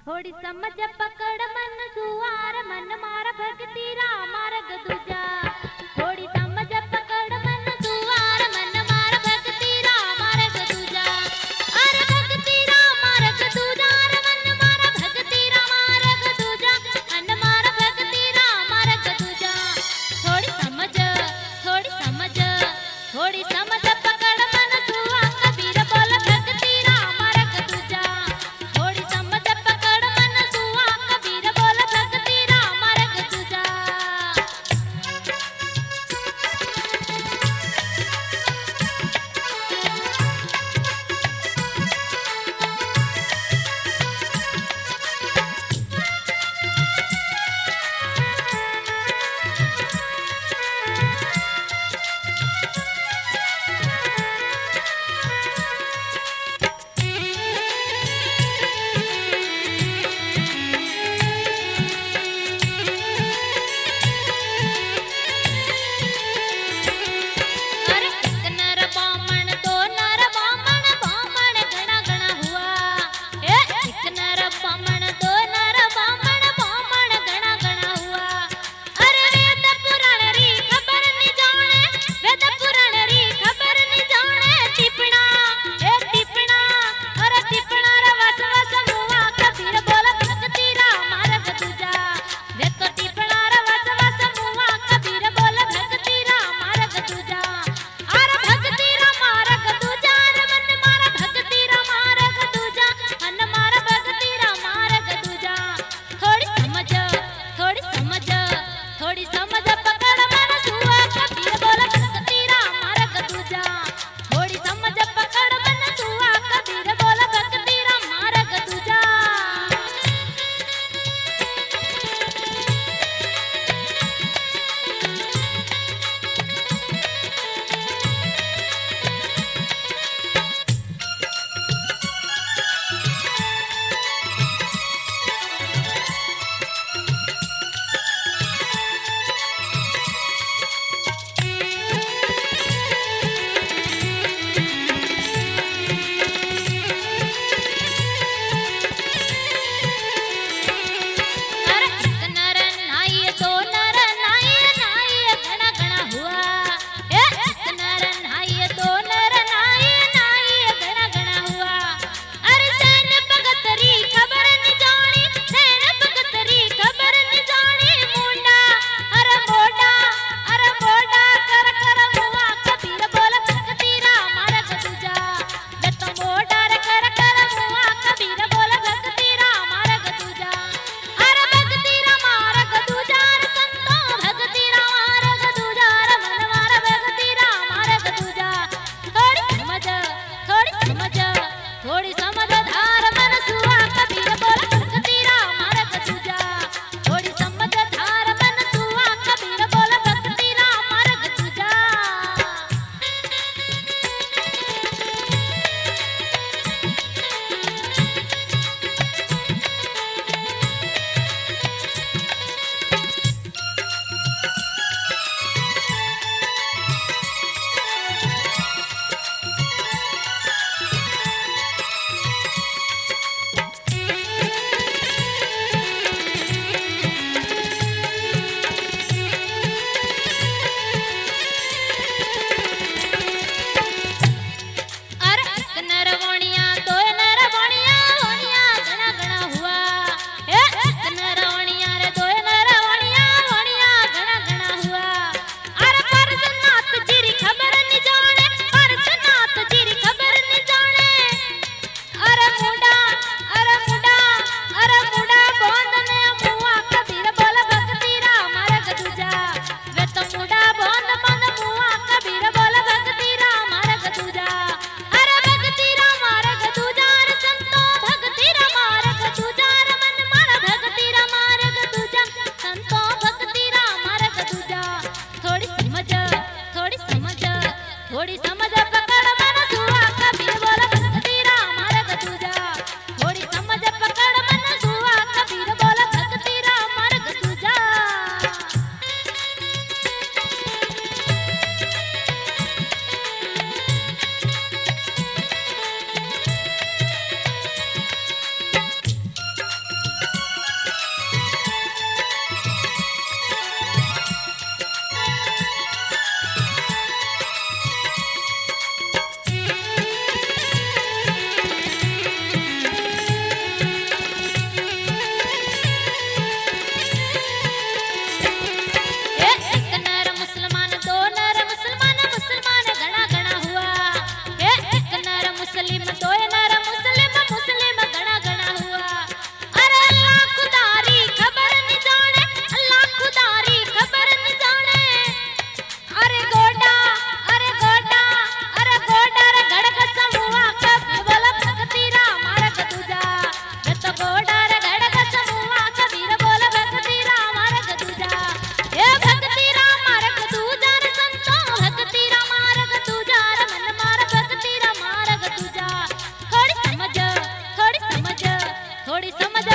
थोड़ी समझ पकड़ मन सुवार मन मारा भक्ति राम मार्ग दूजा। थोड़ी समझ पकड़ मन सुवार मन मारा भक्ति राम मार्ग दूजा। अरे भक्ति राम मार्ग दूजा रे मन मारा भक्ति राम मार्ग दूजा। मन मारा भक्ति राम मार्ग दूजा। थोड़ी समझ थोड़ी समझ पकड़ मन सुवा कबीर बोल भक्ति राम मार्ग दूजा। थोड़ी समझ पकड़ मन सुवा कबीर बोल भक्ति राम मार्ग दूजा। गोडा रगड़ समूहा कबीर बोल भक्ति राम मार्ग दूजा हे भक्ति राम मार्ग दूजा रे संतो भक्ति राम मार्ग दूजा रे मन मार भक्ति राम मार्ग दूजा थोड़ी समझ थोड़ी समझ थोड़ी समझ